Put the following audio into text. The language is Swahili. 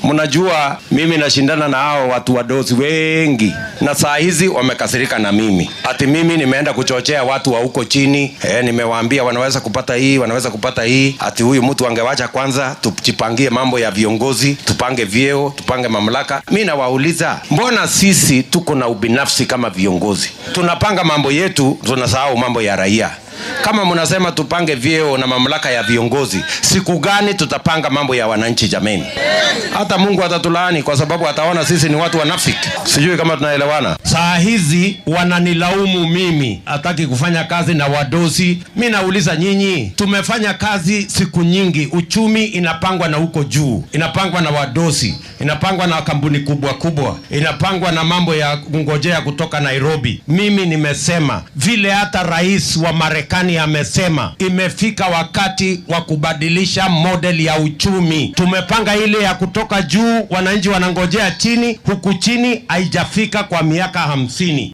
Mnajua mimi nashindana na hao watu wadosi wengi, na saa hizi wamekasirika na mimi. Ati mimi nimeenda kuchochea watu wa huko chini. Nimewaambia wanaweza kupata hii, wanaweza kupata hii. Ati huyu mtu angewacha kwanza tujipangie mambo ya viongozi, tupange vyeo, tupange mamlaka. Mimi nawauliza, mbona sisi tuko na ubinafsi kama viongozi? Tunapanga mambo yetu, tunasahau mambo ya raia. Kama mnasema tupange vyeo na mamlaka ya viongozi, siku gani tutapanga mambo ya wananchi jameni? Hata Mungu atatulaani kwa sababu ataona sisi ni watu wanafiki. Sijui kama tunaelewana. Saa hizi wananilaumu mimi hataki kufanya kazi na wadosi. Mimi nauliza nyinyi, tumefanya kazi siku nyingi. Uchumi inapangwa na huko juu, inapangwa na wadosi, inapangwa na kampuni kubwa kubwa, inapangwa na mambo ya kungojea kutoka Nairobi. Mimi nimesema vile hata rais wa Marekani amesema, imefika wakati wa kubadilisha model ya uchumi. Tumepanga ile ya kutoka juu, wananchi wanangojea chini, huku chini haijafika kwa miaka 50.